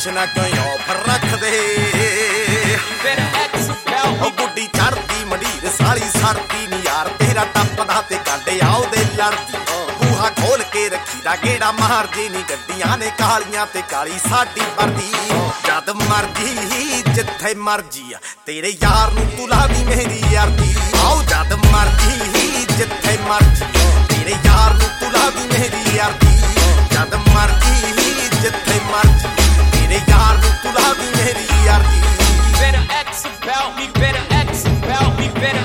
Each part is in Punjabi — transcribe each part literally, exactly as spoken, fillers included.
ਕੰਡੀਸ਼ਨਾਂ ਕਿਉਂ ਆਫਰ ਰੱਖਦੇ ਉਹ ਗੁੱਡੀ ਚੜਦੀ ਮੰਡੀਰ ਸਾਲੀ ਸੜਦੀ ਨੀ ਯਾਰ ਤੇਰਾ ਟੱਪਦਾ ਤੇ ਕਾਂਡੇ ਆਉਦੇ ਲੜਦੀ ਬੂਹਾ ਖੋਲ ਕੇ ਰੱਖੀ ਦਾ ਗੇੜਾ ਮਾਰਦੀ ਨੀ ਗੱਡੀਆਂ ਨੇ ਕਾਲੀਆਂ ਤੇ ਕਾਲੀ ਸਾਡੀ ਵਰਦੀ ਜਦ ਮਰਜੀ ਜਿੱਥੇ ਮਰਜੀ ਆ ਤੇਰੇ ਯਾਰ ਨੂੰ ਤੂੰ ਲਾਵੀ ਮੇਰੀ ਯਾਰਦੀ ਆਓ ਜਦ ਮਰਜੀ ਜਿੱਥੇ ਮਰਜੀ ਤੇਰੇ ਯਾਰ ਨੂੰ ਤੂੰ ਲਾਵੀ ਮੇਰੀ ਯਾਰਦੀ ਜਦ ਮਰਜੀ ਜਿੱਥੇ ਮਰਜੀ ਤੇਰੇ ਯਾਰ ਨੂੰ ਤੂੰ ਲਾਵੀ ਮੇਰੀ ਯਾਰਦੀ Better ask about me, better ask about me, better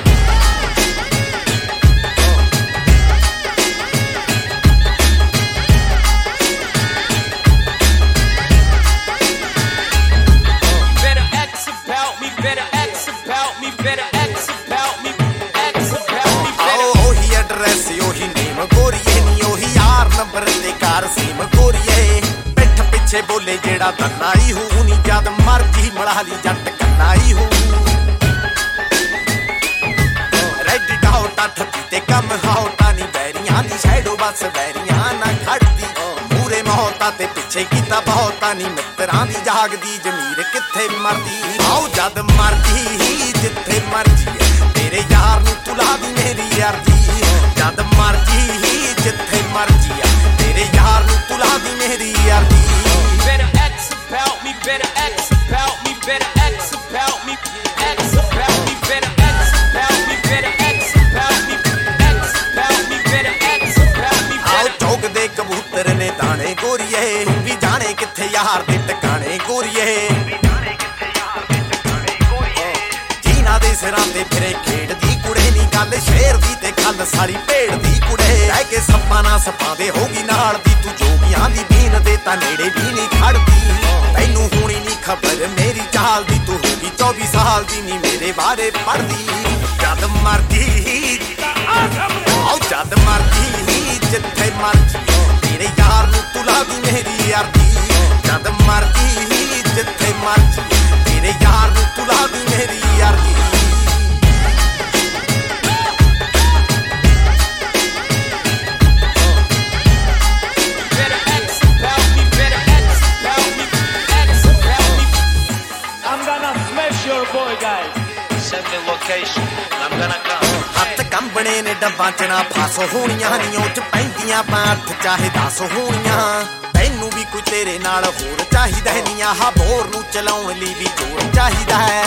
Better ask about me, better ask about me, better ask about me, ask about me, better ਉਹੀ ਐਡਰੈਸ ਉਹੀ ਨੇਮ ਗੋਰੀਏ ਨੀ ਉਹੀ ਯਾਰ ਨੰਬਰ ਤੇ ਕਾਰ ਸੀਮ ਗੋਰੀਏ ਪਿੱਠ ਪਿੱਛੇ ਬੋਲੇ ਜਿਹੜਾ ਦੰਨਾਈ ਹੂ ਨੀ ਜਦ ਮਰਜੀ ਮੜਾ ਲਈ ਜੱਟ ਕੰਨਾਈ ਹੂ ਰੈਡੀ ਡਾਉਟਾ ਠੱਪੀ ਤੇ ਕੰਮ ਹਾਉਟਾ ਨੀ ਬੈਰੀਆਂ ਦੀ ਸ਼ੈਡੋ ਬਸ ਬੈਰੀਆਂ ਨਾ ਖੜਦੀ ਪੂਰੇ ਮਹੌਤਾਂ ਤੇ ਪਿੱਛੇ ਕੀਤਾ ਬਹੁਤਾ ਨੀ ਮਿੱਤਰਾਂ ਦੀ ਜਾਗਦੀ ਜ਼ਮੀਰ ਕਿੱਥੇ ਮਰਦੀ ਆਓ ਜਦ ਮਰਜੀ ਜਿੱਥੇ ਮਰਜੀ ਤੇਰੇ ਯਾਰ ਨੂੰ ਤੂੰ ਲਾਵੀ ਮੇਰੀ ਯਾਰਦੀ ਜਦ ਮਰਜੀ ਜਿੱਥੇ ਮਰਜੀ ਤੇਰੇ ਯਾਰ ਨੂੰ ਤੂੰ ਲਾਵੀ ਮੇਰੀ ਯਾਰਦੀ Better ask about me, better ask about me, better ask about me, ask about me, better ask about me, better ask about me, ask about me, better ask about me, ਆਓ better ਚੌਕ ਦੇ ਕਬੂਤਰ ਨੇ ਦਾਣੇ ਗੋਰੀਏ ਤੂੰ ਵੀ ਜਾਣੇ ਕਿੱਥੇ ਯਾਰ ਦੇ ਟਿਕਾਣੇ ਗੋਰੀਏ ਜੀਨਾ ਦੇ ਸਿਰਾਂ ਤੇ ਫਿਰੇ ਖੇਡਦੀ ਕੁੜੇ ਨੀ ਗੱਲ ਸ਼ੇਰ ਦੀ ਤੇ ਗੱਲ ਸਾਰੀ ਭੇਡ ਦੀ ਕੁੜੇ ਰਹਿ ਕੇ ਸੱਪਾਂ ਨਾਲ ਸੱਪਾਂ ਦੇ ਹੋਗੀ ਨਾਲ ਦੀ ਤੂੰ ਜੋਗੀਆਂ ਦੀ ਬੀਨ ਦੇ ਤਾਂ ਨੇੜੇ ਵੀ ਨਹੀਂ ਖੜਦੀ ਤੈਨੂੰ ਹੋਣੀ ਨੀ ਖਬਰ ਮੇਰੀ ਚਾਲ ਦੀ ਤੂੰ ਹੋਗੀ ਚੌਵੀ ਸਾਲ ਦੀ ਨੀ ਮੇਰੇ ਬਾਰੇ ਪੜਦੀ ਜਦ ਮਰਜੀ ਆਓ ਜਦ ਮਰਜੀ ਜਿੱਥੇ ਮਰਜੀ ਤੇਰੇ ਯਾਰ ਨੂੰ ਤੂੰ ਲਾਵੀ ਮੇਰੀ ਯਾਰਦੀ ਜਦ ਮਰਜੀ ਜਿੱਥੇ ਮਰਜੀ ਤੇਰੇ ਯਾਰ ਨੂੰ ਤੂੰ ਲਾਵੀ ਮੇਰੀ ਯਾਰਦੀ better ask about me, better ask about me, ask about me. I'm gonna smash your boy, guys. Send me location, I'm gonna come. ਹੱਥ ਕੰਬਣੇ ਨੇ ਡੱਬਾਂ ਚ ਨਾ ਫਸ ਹੋਣੀਆਂ ਨੀ ਉਹ ਚ ਪੈਂਦੀਆਂ ਪਾਠ ਚਾਹੇ ਦਸ ਹੋਣੀਆਂ ਤੈਨੂੰ ਵੀ ਕੋਈ ਤੇਰੇ ਨਾਲ ਹੋਰ ਚਾਹੀਦਾ ਨੀ ਆਹ ਬੋਰ ਨੂੰ ਚਲਾਉਣ ਲਈ ਵੀ ਜੋਰ ਚਾਹੀਦਾ ਹੈ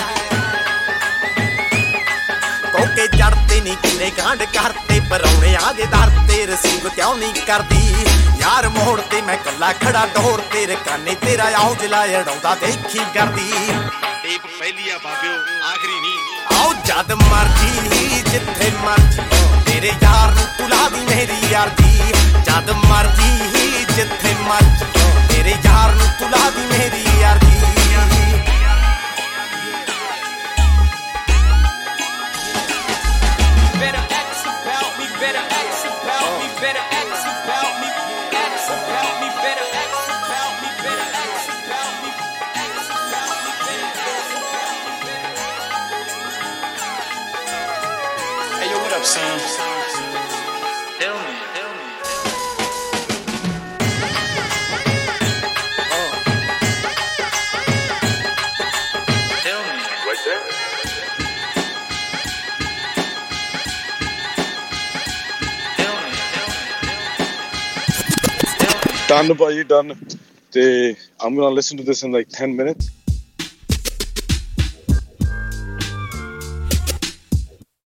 ਕੋਕੇ ਚੜਦੇ ਨੀ ਕਿੰਨੇ ਕਾਂਡ ਕਰਤੇ ਪਰੌਣੇ ਆ ਜੇ ਦਰ ਤੇ ਰਸੀਬ ਕਿਉਂ ਨਹੀਂ ਕਰਦੀ ਯਾਰ ਮੋੜ ਤੇ ਮੈਂ ਕੱਲਾ ਖੜਾ ਡੋਰ ਤੇਰੇ ਕਾਨੇ ਤੇਰਾ ਆਉ ਜਲਾ ਅੜਾਉਂਦਾ ਦੇਖੀ ਕਰਦੀ ਟੇਪ ਪਹਿਲੀ ਆ ਬਾਬਿਓ ਆਖਰੀ ਨਹੀਂ ਆਓ ਜਦ ਮਰਜੀ ਜਿੱਥੇ ਮਰਜੀ ਤੇਰੇ ਯਾਰ ਨੂੰ ਤੂੰ ਲਾਵੀ ਮੇਰੀ ਯਾਰਦੀ ਜਦ ਮਰਜੀ ਜਿੱਥੇ ਮਰਜੀ ਤੇਰੇ ਯਾਰ ਨੂੰ ਤੂੰ ਲਾਵੀ ਮੇਰੀ ਯਾਰਦੀ Better ask about me, better ask about me, better ask about me, ask about me, better ask about me, better ask about me, ask about me, better ask about me, better. Hey yo, what up, son? Tell me, tell me. Tell me. Right there. Tell me, tell me. Tell me. Done, buddy, done. They, I'm gonna listen to this in like ten minutes.